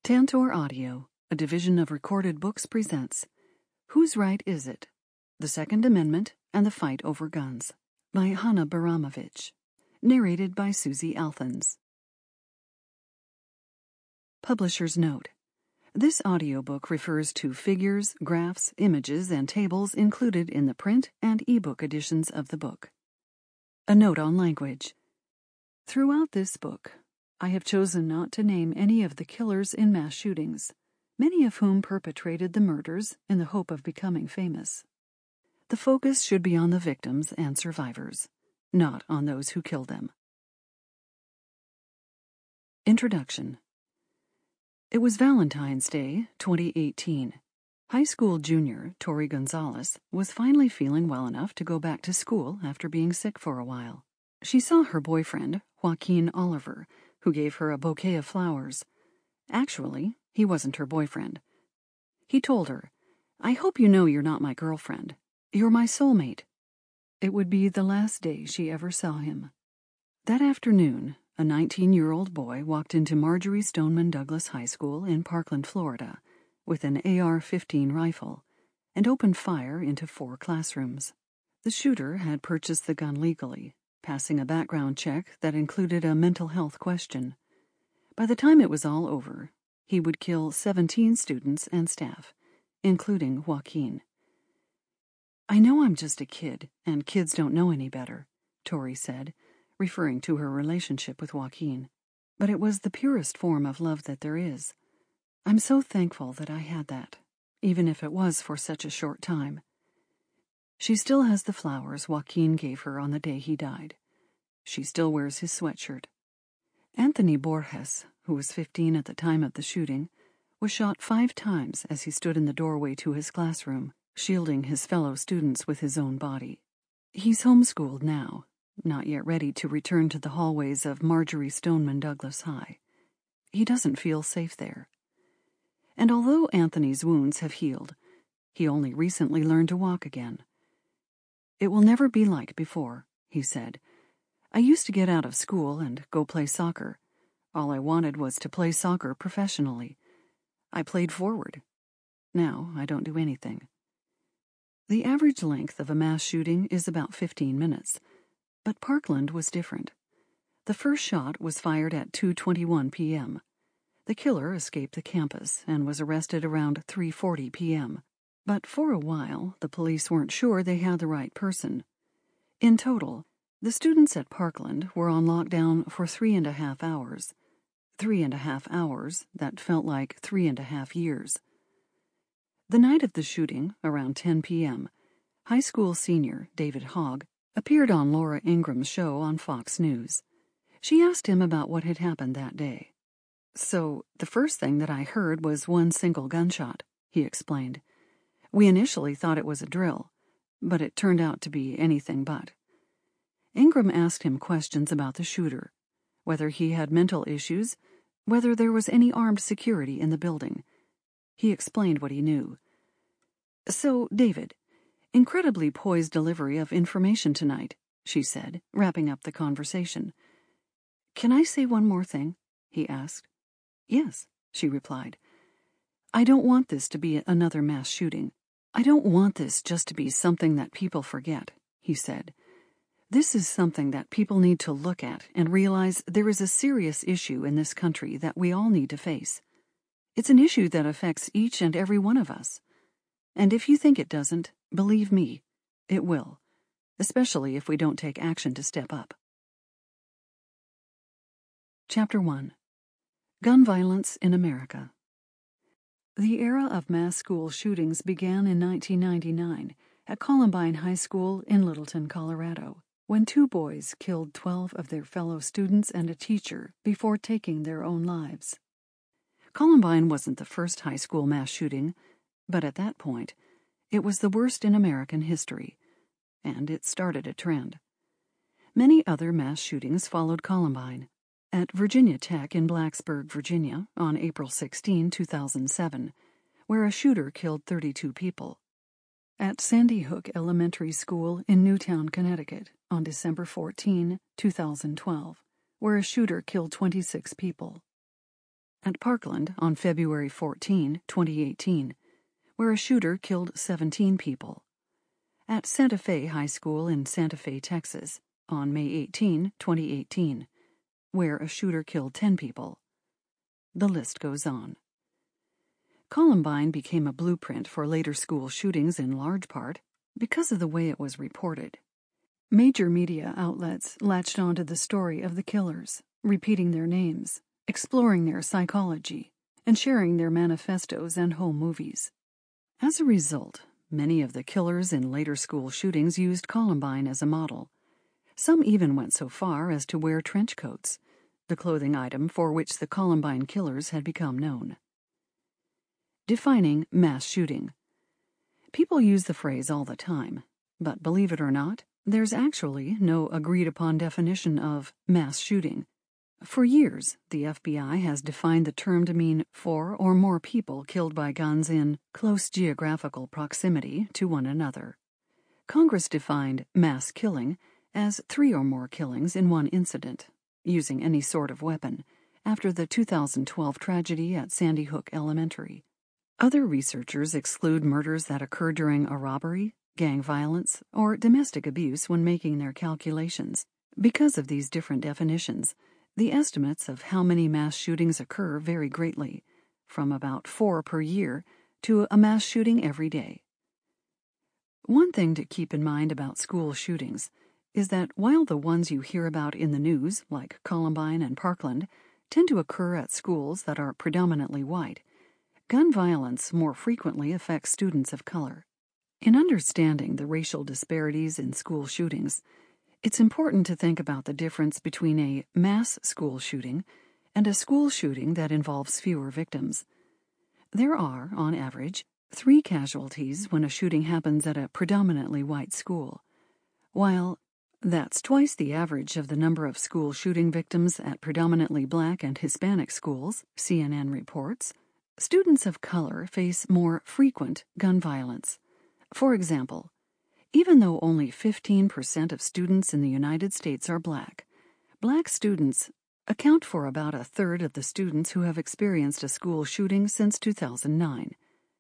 Tantor Audio, a division of Recorded Books, presents Whose Right Is It? The Second Amendment and the Fight Over Guns by Hannah Baramovich. Narrated by Susie Althans. Publisher's note. This audiobook refers to figures, graphs, images, and tables included in the print and ebook editions of the book. A note on language. Throughout this book, I have chosen not to name any of the killers in mass shootings, many of whom perpetrated the murders in the hope of becoming famous. The focus should be on the victims and survivors, not on those who killed them. Introduction. It was Valentine's Day, 2018. High school junior Tori Gonzalez was finally feeling well enough to go back to school after being sick for a while. She saw her boyfriend, Joaquin Oliver, who gave her a bouquet of flowers. Actually, he wasn't her boyfriend. He told her, "I hope you know you're not my girlfriend. You're my soulmate." It would be the last day she ever saw him. That afternoon, a 19-year-old boy walked into Marjory Stoneman Douglas High School in Parkland, Florida, with an AR-15 rifle, and opened fire into 4 classrooms. The shooter had purchased the gun legally, passing a background check that included a mental health question. By the time it was all over, he would kill 17 students and staff, including Joaquin. "I know I'm just a kid, and kids don't know any better," Tori said, referring to her relationship with Joaquin. "But it was the purest form of love that there is. I'm so thankful that I had that, even if it was for such a short time." She still has the flowers Joaquin gave her on the day he died. She still wears his sweatshirt. Anthony Borges, who was 15 at the time of the shooting, was shot 5 times as he stood in the doorway to his classroom, shielding his fellow students with his own body. He's homeschooled now, not yet ready to return to the hallways of Marjory Stoneman Douglas High. He doesn't feel safe there. And although Anthony's wounds have healed, he only recently learned to walk again. "It will never be like before," he said. "I used to get out of school and go play soccer. All I wanted was to play soccer professionally. I played forward. Now I don't do anything." The average length of a mass shooting is about 15 minutes, but Parkland was different. The first shot was fired at 2:21 p.m. The killer escaped the campus and was arrested around 3:40 p.m., but for a while the police weren't sure they had the right person. In total, the students at Parkland were on lockdown for 3.5 hours. 3.5 hours that felt like 3.5 years. The night of the shooting, around 10 p.m., high school senior David Hogg appeared on Laura Ingraham's show on Fox News. She asked him about what had happened that day. "So, the first thing that I heard was one single gunshot," he explained. "We initially thought it was a drill, but it turned out to be anything but." Ingraham asked him questions about the shooter, whether he had mental issues, whether there was any armed security in the building. He explained what he knew. "So, David, incredibly poised delivery of information tonight," she said, wrapping up the conversation. "Can I say one more thing?" he asked. "Yes," she replied. "I don't want this to be another mass shooting. I don't want this just to be something that people forget," he said. "This is something that people need to look at and realize there is a serious issue in this country that we all need to face. It's an issue that affects each and every one of us. And if you think it doesn't, believe me, it will, especially if we don't take action to step up." Chapter 1. Gun Violence in America. The era of mass school shootings began in 1999 at Columbine High School in Littleton, Colorado, when 2 boys killed 12 of their fellow students and a teacher before taking their own lives. Columbine wasn't the first high school mass shooting, but at that point, it was the worst in American history, and it started a trend. Many other mass shootings followed Columbine. At Virginia Tech in Blacksburg, Virginia, on April 16, 2007, where a shooter killed 32 people. At Sandy Hook Elementary School in Newtown, Connecticut, on December 14, 2012, where a shooter killed 26 people. at Parkland on February 14, 2018, where a shooter killed 17 people. At Santa Fe High School in Santa Fe, Texas, on May 18, 2018, where a shooter killed 10 people. The list goes on. Columbine became a blueprint for later school shootings in large part because of the way it was reported. Major media outlets latched onto the story of the killers, repeating their names, exploring their psychology, and sharing their manifestos and home movies. As a result, many of the killers in later school shootings used Columbine as a model. Some even went so far as to wear trench coats, the clothing item for which the Columbine killers had become known. Defining mass shooting. People use the phrase all the time, but believe it or not, there's actually no agreed-upon definition of mass shooting. For years, the FBI has defined the term to mean 4 or more people killed by guns in close geographical proximity to one another. Congress defined mass killing as 3 or more killings in one incident, using any sort of weapon, after the 2012 tragedy at Sandy Hook Elementary. Other researchers exclude murders that occur during a robbery, gang violence, or domestic abuse when making their calculations. Because of these different definitions, the estimates of how many mass shootings occur vary greatly, from about 4 per year to a mass shooting every day. One thing to keep in mind about school shootings is that while the ones you hear about in the news, like Columbine and Parkland, tend to occur at schools that are predominantly white, gun violence more frequently affects students of color. In understanding the racial disparities in school shootings, it's important to think about the difference between a mass school shooting and a school shooting that involves fewer victims. There are, on average, 3 casualties when a shooting happens at a predominantly white school. While that's twice the average of the number of school shooting victims at predominantly black and Hispanic schools, CNN reports, students of color face more frequent gun violence. For example, even though only 15% of students in the United States are black students account for about a third of the students who have experienced a school shooting since 2009.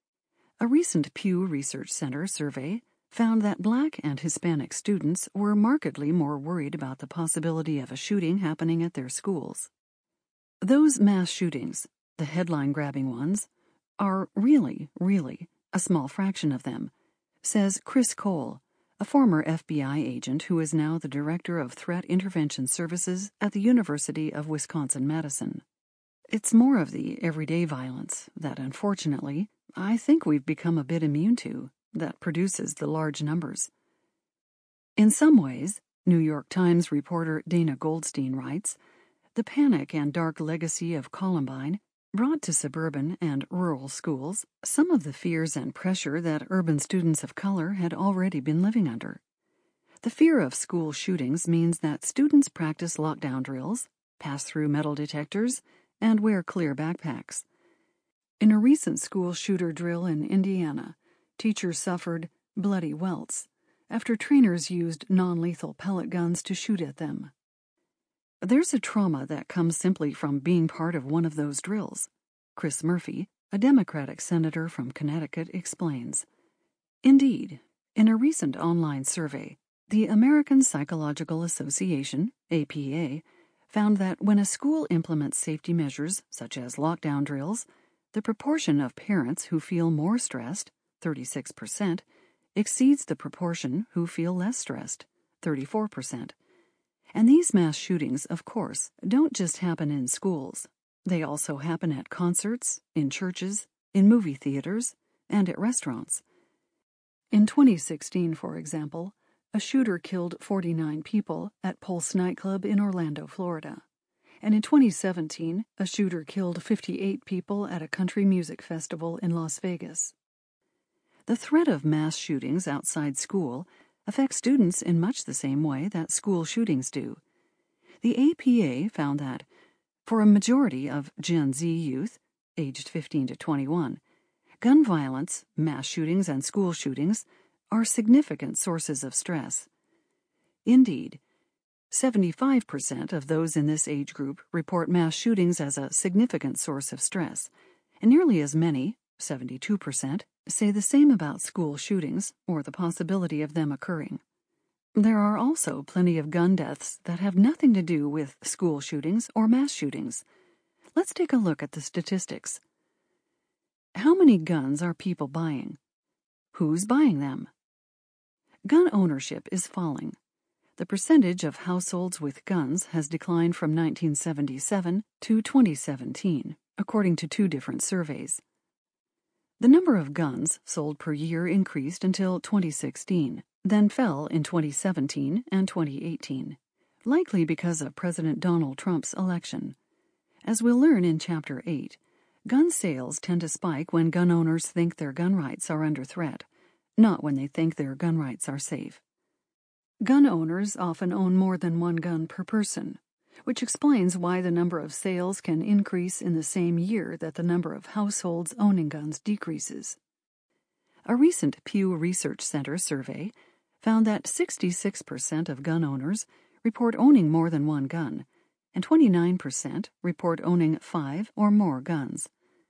A recent Pew Research Center survey found that black and Hispanic students were markedly more worried about the possibility of a shooting happening at their schools. Those mass shootings, the headline-grabbing ones, are really a small fraction of them, says Chris Cole, a former FBI agent who is now the Director of Threat Intervention Services at the University of Wisconsin-Madison. It's more of the everyday violence that, unfortunately, I think we've become a bit immune to, that produces the large numbers. In some ways, New York Times reporter Dana Goldstein writes, the panic and dark legacy of Columbine brought to suburban and rural schools some of the fears and pressure that urban students of color had already been living under. The fear of school shootings means that students practice lockdown drills, pass through metal detectors, and wear clear backpacks. In a recent school shooter drill in Indiana, teachers suffered bloody welts after trainers used non-lethal pellet guns to shoot at them. There's a trauma that comes simply from being part of one of those drills. Chris Murphy, a Democratic senator from Connecticut, explains. Indeed, in a recent online survey, the American Psychological Association, APA, found that when a school implements safety measures such as lockdown drills, the proportion of parents who feel more stressed, 36%, exceeds the proportion who feel less stressed, 34%. And these mass shootings, of course, don't just happen in schools. They also happen at concerts, in churches, in movie theaters, and at restaurants. In 2016, for example, a shooter killed 49 people at Pulse nightclub in Orlando, Florida. And in 2017, a shooter killed 58 people at a country music festival in Las Vegas. The threat of mass shootings outside school affects students in much the same way that school shootings do. The APA found that, for a majority of Gen Z youth, aged 15 to 21, gun violence, mass shootings, and school shootings are significant sources of stress. Indeed, 75% of those in this age group report mass shootings as a significant source of stress, and nearly as many, 72%, say the same about school shootings or the possibility of them occurring. There are also plenty of gun deaths that have nothing to do with school shootings or mass shootings. Let's take a look at the statistics. How many guns are people buying? Who's buying them? Gun ownership is falling. The percentage of households with guns has declined from 1977 to 2017, according to 2 different surveys. The number of guns sold per year increased until 2016, then fell in 2017 and 2018, likely because of President Donald Trump's election. As we'll learn in Chapter 8, gun sales tend to spike when gun owners think their gun rights are under threat, not when they think their gun rights are safe. Gun owners often own more than one gun per person, which explains why the number of sales can increase in the same year that the number of households owning guns decreases. A recent Pew Research Center survey found that 66% of gun owners report owning more than one gun, and 29% report owning 5 or more guns.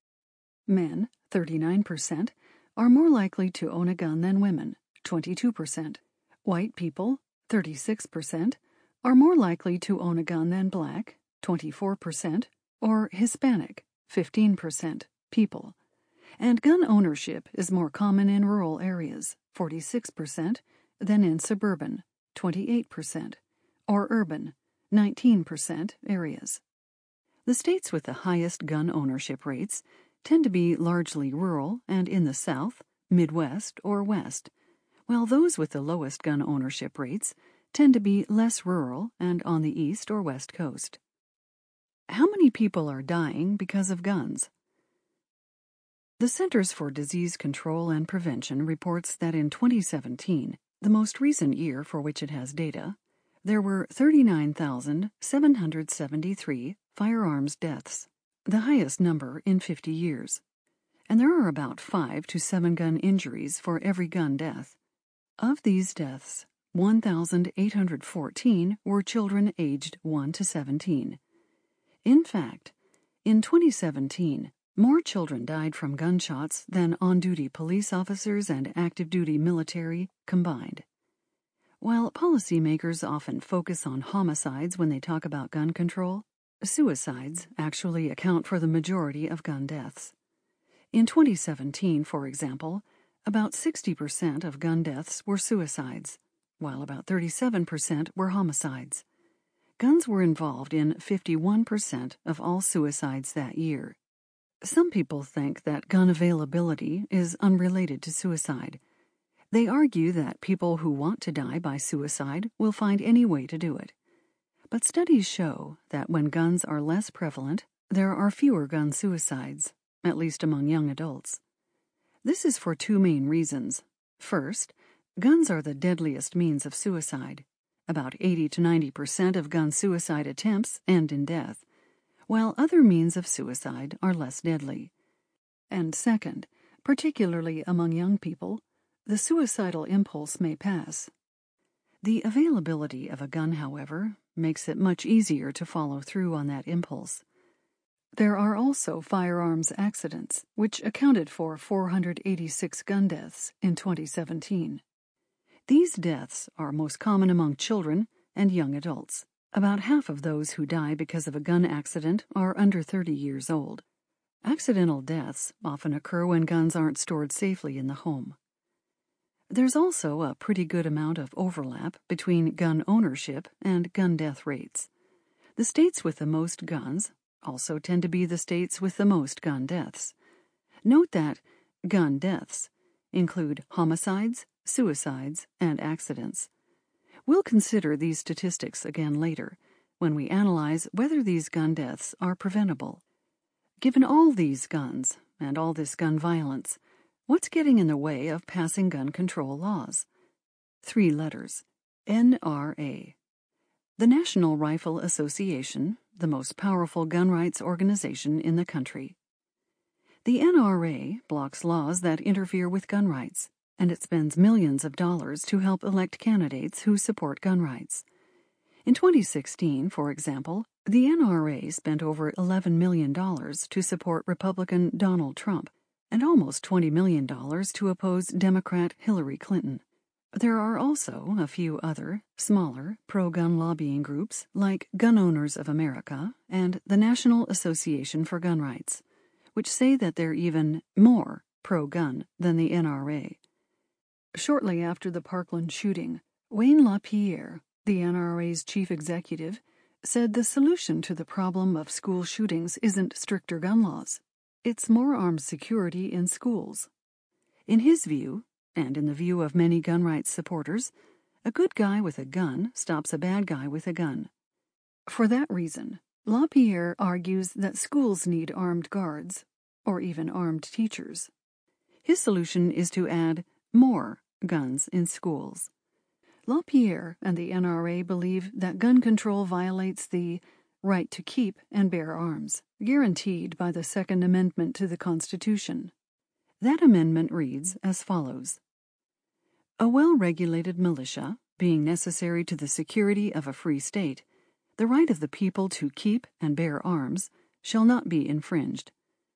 Men, 39%, are more likely to own a gun than women, 22%. White people, 36%, are more likely to own a gun than black, 24%, or Hispanic, 15%, people. And gun ownership is more common in rural areas, 46%, than in suburban, 28%, or urban, 19% areas. The states with the highest gun ownership rates tend to be largely rural and in the South, Midwest, or West, while those with the lowest gun ownership rates tend to be less rural and on the East or West Coast. How many people are dying because of guns? The Centers for Disease Control and Prevention reports that in 2017, the most recent year for which it has data, there were 39,773 firearms deaths, the highest number in 50 years. And there are about 5 to 7 gun injuries for every gun death. Of these deaths, 1,814 were children aged 1 to 17. In fact, in 2017, more children died from gunshots than on-duty police officers and active-duty military combined. While policymakers often focus on homicides when they talk about gun control, suicides actually account for the majority of gun deaths. In 2017, for example, about 60% of gun deaths were suicides, while about 37% were homicides. Guns were involved in 51% of all suicides that year. Some people think that gun availability is unrelated to suicide. They argue that people who want to die by suicide will find any way to do it. But studies show that when guns are less prevalent, there are fewer gun suicides, at least among young adults. This is for 2 main reasons. First, guns are the deadliest means of suicide. About 80 to 90% of gun suicide attempts end in death, while other means of suicide are less deadly. And second, particularly among young people, the suicidal impulse may pass. The availability of a gun, however, makes it much easier to follow through on that impulse. There are also firearms accidents, which accounted for 486 gun deaths in 2017. These deaths are most common among children and young adults. About half of those who die because of a gun accident are under 30 years old. Accidental deaths often occur when guns aren't stored safely in the home. There's also a pretty good amount of overlap between gun ownership and gun death rates. The states with the most guns also tend to be the states with the most gun deaths. Note that gun deaths include homicides, suicides, and accidents. We'll consider these statistics again later, when we analyze whether these gun deaths are preventable. Given all these guns and all this gun violence, what's getting in the way of passing gun control laws? 3 letters. NRA. The National Rifle Association, the most powerful gun rights organization in the country. The NRA blocks laws that interfere with gun rights, and it spends millions of dollars to help elect candidates who support gun rights. In 2016, for example, the NRA spent over $11 million to support Republican Donald Trump and almost $20 million to oppose Democrat Hillary Clinton. There are also a few other, smaller, pro-gun lobbying groups like Gun Owners of America and the National Association for Gun Rights, which say that they're even more pro-gun than the NRA. Shortly after the Parkland shooting, Wayne LaPierre, the NRA's chief executive, said the solution to the problem of school shootings isn't stricter gun laws. It's more armed security in schools. In his view, and in the view of many gun rights supporters, a good guy with a gun stops a bad guy with a gun. For that reason, LaPierre argues that schools need armed guards, or even armed teachers. His solution is to add more guns in schools. LaPierre and the NRA believe that gun control violates the right to keep and bear arms, guaranteed by the Second Amendment to the Constitution. That amendment reads as follows: "A well-regulated militia, being necessary to the security of a free state, the right of the people to keep and bear arms shall not be infringed."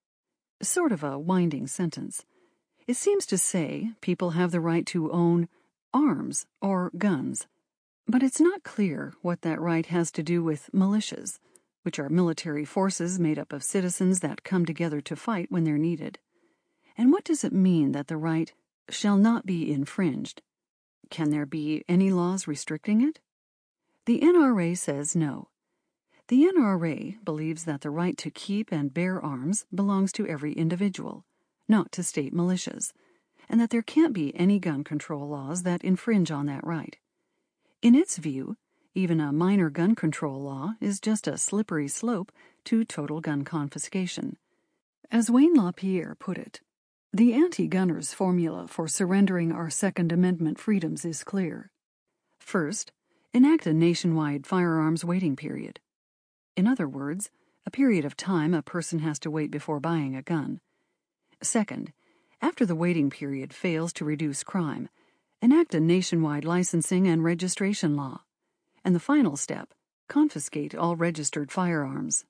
Sort of a winding sentence. It seems to say people have the right to own arms or guns. But it's not clear what that right has to do with militias, which are military forces made up of citizens that come together to fight when they're needed. And what does it mean that the right shall not be infringed? Can there be any laws restricting it? The NRA says no. The NRA believes that the right to keep and bear arms belongs to every individual, not to state militias, and that there can't be any gun control laws that infringe on that right. In its view, even a minor gun control law is just a slippery slope to total gun confiscation. As Wayne LaPierre put it, the anti-gunners' formula for surrendering our Second Amendment freedoms is clear. First, enact a nationwide firearms waiting period. In other words, a period of time a person has to wait before buying a gun. Second, after the waiting period fails to reduce crime, enact a nationwide licensing and registration law. And the final step, confiscate all registered firearms.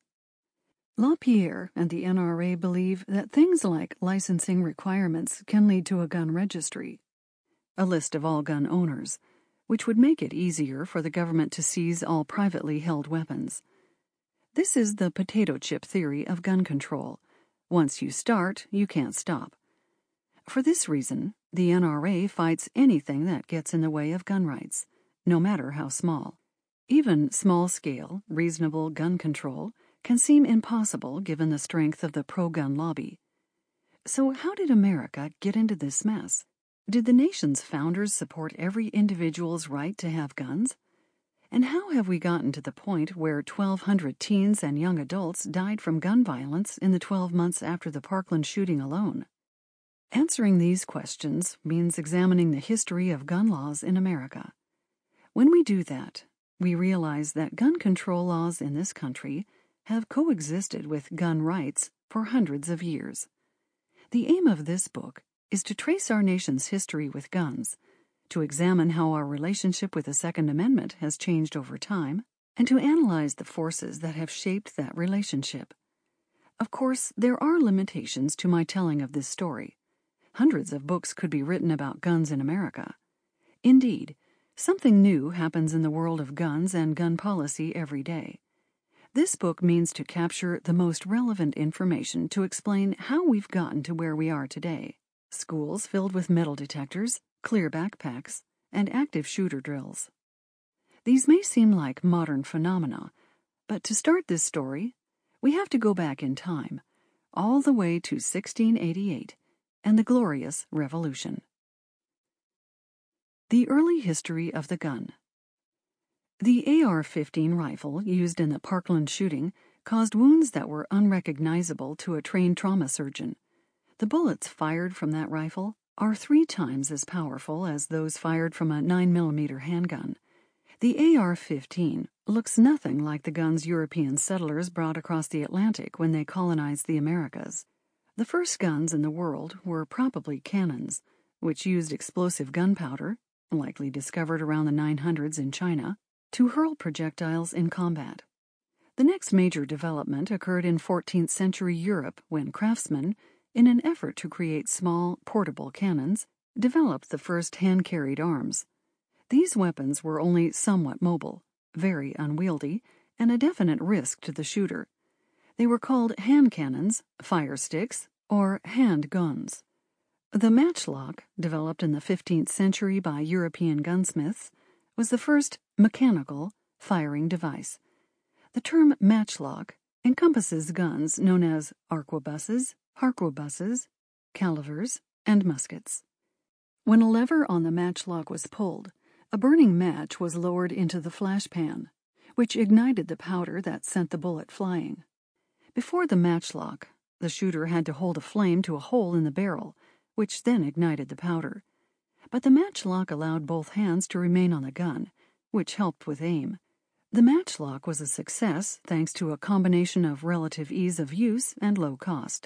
LaPierre and the NRA believe that things like licensing requirements can lead to a gun registry, a list of all gun owners, which would make it easier for the government to seize all privately held weapons. This is the potato chip theory of gun control. Once you start, you can't stop. For this reason, the NRA fights anything that gets in the way of gun rights, no matter how small. Even small-scale, reasonable gun control can seem impossible given the strength of the pro-gun lobby. So how did America get into this mess? Did the nation's founders support every individual's right to have guns? And how have we gotten to the point where 1,200 teens and young adults died from gun violence in the 12 months after the Parkland shooting alone? Answering these questions means examining the history of gun laws in America. When we do that, we realize that gun control laws in this country have coexisted with gun rights for hundreds of years. The aim of this book is to trace our nation's history with guns, to examine how our relationship with the Second Amendment has changed over time, and to analyze the forces that have shaped that relationship. Of course, there are limitations to my telling of this story. Hundreds of books could be written about guns in America. Indeed, something new happens in the world of guns and gun policy every day. This book means to capture the most relevant information to explain how we've gotten to where we are today. Schools filled with metal detectors, clear backpacks, and active shooter drills. These may seem like modern phenomena, but to start this story, we have to go back in time, all the way to 1688 and the Glorious Revolution. The early history of the gun. The AR-15 rifle used in the Parkland shooting caused wounds that were unrecognizable to a trained trauma surgeon. The bullets fired from that rifle are 3 times as powerful as those fired from a 9mm handgun. The AR-15 looks nothing like the guns European settlers brought across the Atlantic when they colonized the Americas. The first guns in the world were probably cannons, which used explosive gunpowder, likely discovered around the 900s in China, to hurl projectiles in combat. The next major development occurred in 14th century Europe when craftsmen, in an effort to create small, portable cannons, developed the first hand-carried arms. These weapons were only somewhat mobile, very unwieldy, and a definite risk to the shooter. They were called hand cannons, fire sticks, or hand guns. The matchlock, developed in the 15th century by European gunsmiths, was the first mechanical firing device. The term matchlock encompasses guns known as arquebuses, harquebuses, calivers, and muskets. When a lever on the matchlock was pulled, a burning match was lowered into the flash pan, which ignited the powder that sent the bullet flying. Before the matchlock, the shooter had to hold a flame to a hole in the barrel, which then ignited the powder. But the matchlock allowed both hands to remain on the gun, which helped with aim. The matchlock was a success thanks to a combination of relative ease of use and low cost.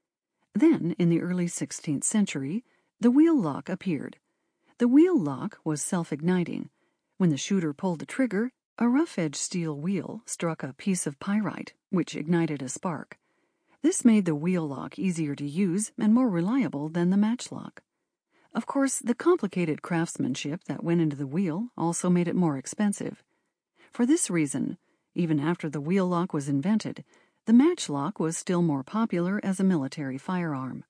Then, in the early 16th century, the wheel lock appeared. The wheel lock was self-igniting. When the shooter pulled the trigger, a rough-edged steel wheel struck a piece of pyrite, which ignited a spark. This made the wheel lock easier to use and more reliable than the matchlock. Of course, the complicated craftsmanship that went into the wheel also made it more expensive. For this reason, even after the wheel lock was invented, the matchlock was still more popular as a military firearm.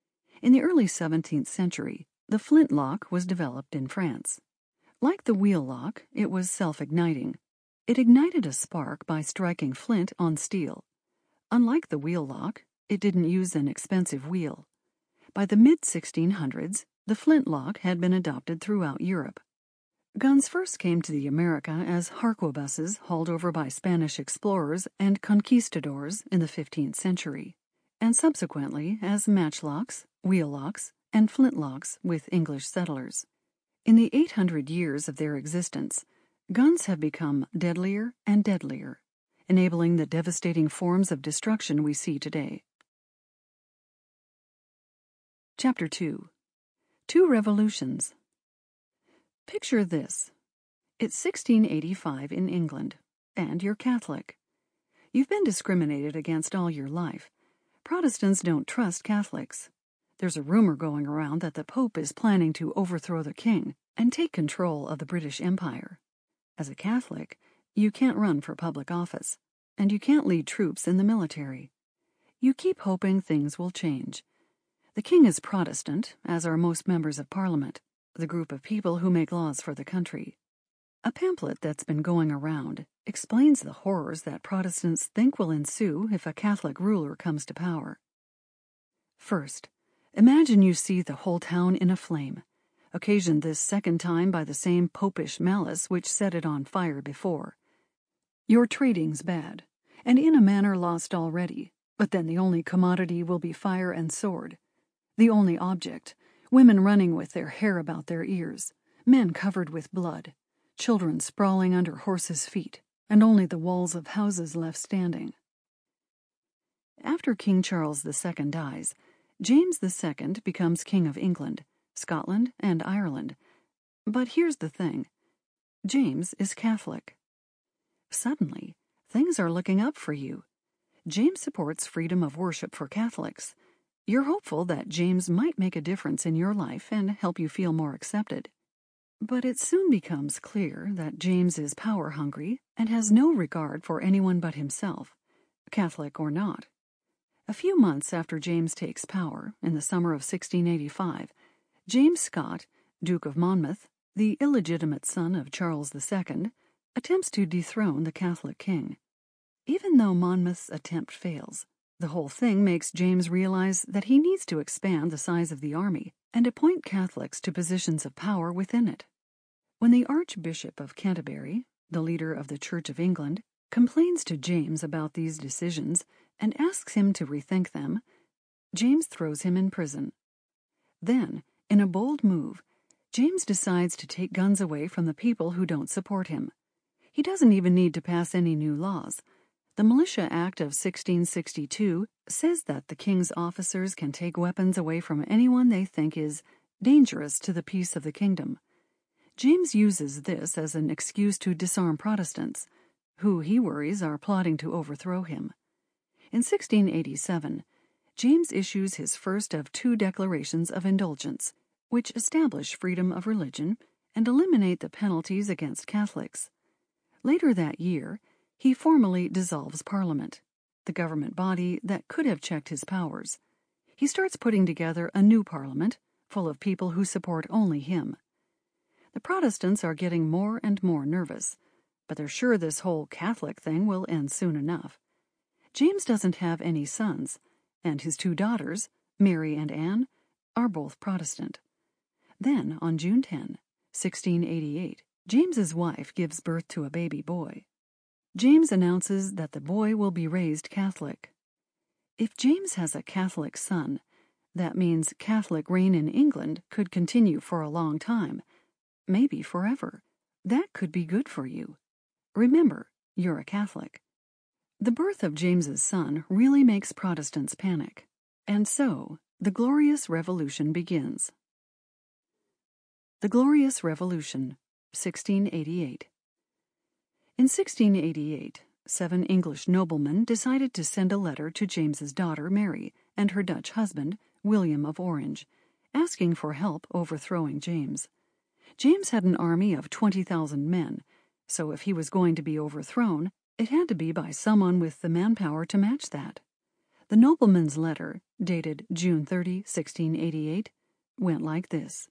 In the early 17th century, the flintlock was developed in France. Like the wheel lock, it was self-igniting. It ignited a spark by striking flint on steel. Unlike the wheel lock, it didn't use an expensive wheel. By the mid-1600s, the flintlock had been adopted throughout Europe. Guns first came to the America as harquebuses hauled over by Spanish explorers and conquistadors in the 15th century, and subsequently as matchlocks, wheel locks, and flintlocks with English settlers. In the 800 years of their existence, guns have become deadlier and deadlier, enabling the devastating forms of destruction we see today. Chapter 2. Two Revolutions. Picture this. It's 1685 in England, and you're Catholic. You've been discriminated against all your life. Protestants don't trust Catholics. There's a rumor going around that the Pope is planning to overthrow the king and take control of the British Empire. As a Catholic, you can't run for public office, and you can't lead troops in the military. You keep hoping things will change. The king is Protestant, as are most members of Parliament, the group of people who make laws for the country. A pamphlet that's been going around explains the horrors that Protestants think will ensue if a Catholic ruler comes to power. First, imagine you see the whole town in a flame, occasioned this second time by the same popish malice which set it on fire before. Your trading's bad, and in a manner lost already, but then the only commodity will be fire and sword. The only object, women running with their hair about their ears, men covered with blood, children sprawling under horses' feet, and only the walls of houses left standing. After King Charles II dies, James II becomes King of England, Scotland, and Ireland. But here's the thing. James is Catholic. Suddenly, things are looking up for you. James supports freedom of worship for Catholics. You're hopeful that James might make a difference in your life and help you feel more accepted. But it soon becomes clear that James is power-hungry and has no regard for anyone but himself, Catholic or not. A few months after James takes power, in the summer of 1685, James Scott, Duke of Monmouth, the illegitimate son of Charles II, attempts to dethrone the Catholic king. Even though Monmouth's attempt fails, the whole thing makes James realize that he needs to expand the size of the army and appoint Catholics to positions of power within it. When the Archbishop of Canterbury, the leader of the Church of England, complains to James about these decisions and asks him to rethink them, James throws him in prison. Then, in a bold move, James decides to take guns away from the people who don't support him. He doesn't even need to pass any new laws. The Militia Act of 1662 says that the king's officers can take weapons away from anyone they think is dangerous to the peace of the kingdom. James uses this as an excuse to disarm Protestants, who he worries are plotting to overthrow him. In 1687, James issues his first of two declarations of indulgence, which establish freedom of religion and eliminate the penalties against Catholics. Later that year, he formally dissolves Parliament, the government body that could have checked his powers. He starts putting together a new Parliament, full of people who support only him. The Protestants are getting more and more nervous, but they're sure this whole Catholic thing will end soon enough. James doesn't have any sons, and his two daughters, Mary and Anne, are both Protestant. Then, on June 10, 1688, James's wife gives birth to a baby boy. James announces that the boy will be raised Catholic. If James has a Catholic son, that means Catholic reign in England could continue for a long time, maybe forever. That could be good for you. Remember, you're a Catholic. The birth of James's son really makes Protestants panic, and so the Glorious Revolution begins. The Glorious Revolution, 1688. In 1688, 7 English noblemen decided to send a letter to James's daughter Mary and her Dutch husband, William of Orange, asking for help overthrowing James. James had an army of 20,000 men, so if he was going to be overthrown, it had to be by someone with the manpower to match that. The nobleman's letter, dated June 30, 1688, went like this.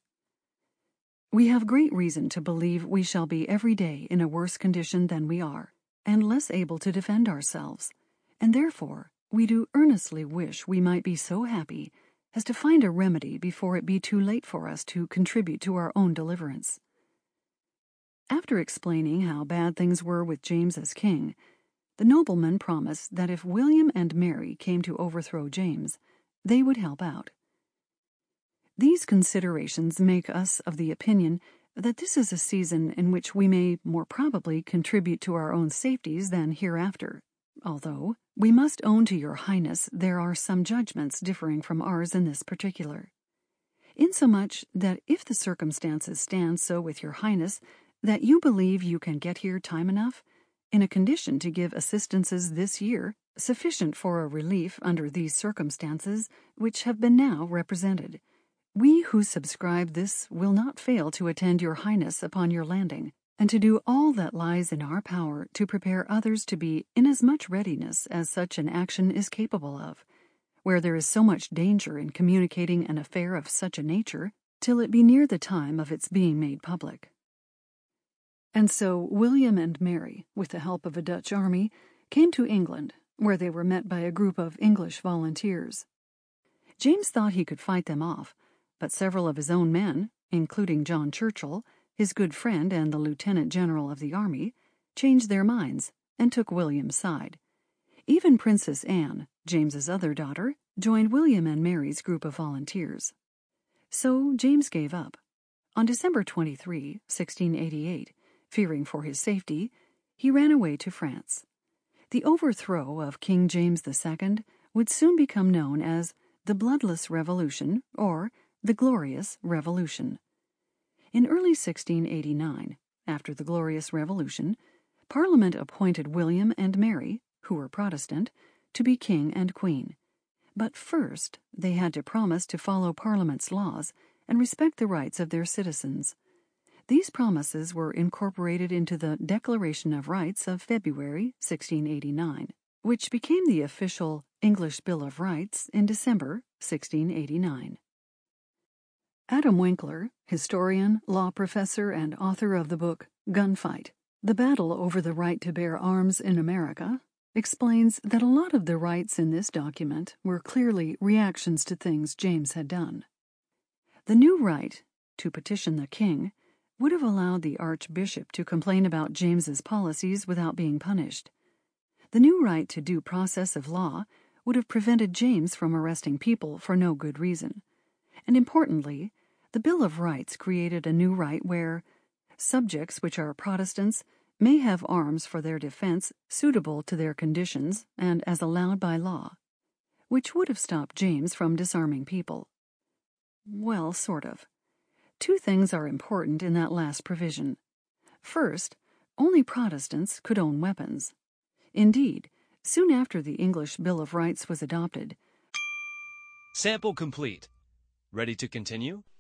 We have great reason to believe we shall be every day in a worse condition than we are, and less able to defend ourselves, and therefore we do earnestly wish we might be so happy as to find a remedy before it be too late for us to contribute to our own deliverance. After explaining how bad things were with James as king, the noblemen promised that if William and Mary came to overthrow James, they would help out. These considerations make us of the opinion that this is a season in which we may more probably contribute to our own safeties than hereafter, although we must own to your highness there are some judgments differing from ours in this particular, insomuch that if the circumstances stand so with your highness that you believe you can get here time enough, in a condition to give assistances this year sufficient for a relief under these circumstances which have been now represented, we who subscribe this will not fail to attend your highness upon your landing, and to do all that lies in our power to prepare others to be in as much readiness as such an action is capable of, where there is so much danger in communicating an affair of such a nature, till it be near the time of its being made public. And so William and Mary, with the help of a Dutch army, came to England, where they were met by a group of English volunteers. James thought he could fight them off, but several of his own men, including John Churchill, his good friend and the lieutenant general of the army, changed their minds and took William's side. Even Princess Anne, James's other daughter, joined William and Mary's group of volunteers. So James gave up. On December 23, 1688, fearing for his safety, he ran away to France. The overthrow of King James II would soon become known as the Bloodless Revolution or the Glorious Revolution. In early 1689, after the Glorious Revolution, Parliament appointed William and Mary, who were Protestant, to be king and queen. But first, they had to promise to follow Parliament's laws and respect the rights of their citizens. These promises were incorporated into the Declaration of Rights of February 1689, which became the official English Bill of Rights in December 1689. Adam Winkler, historian, law professor, and author of the book Gunfight, The Battle Over the Right to Bear Arms in America, explains that a lot of the rights in this document were clearly reactions to things James had done. The new right, to petition the king, would have allowed the archbishop to complain about James's policies without being punished. The new right to due process of law would have prevented James from arresting people for no good reason. And importantly, the Bill of Rights created a new right where subjects which are Protestants may have arms for their defense suitable to their conditions and as allowed by law, which would have stopped James from disarming people. Well, sort of. Two things are important in that last provision. First, only Protestants could own weapons. Indeed, soon after the English Bill of Rights was adopted, Sample complete. Ready to continue?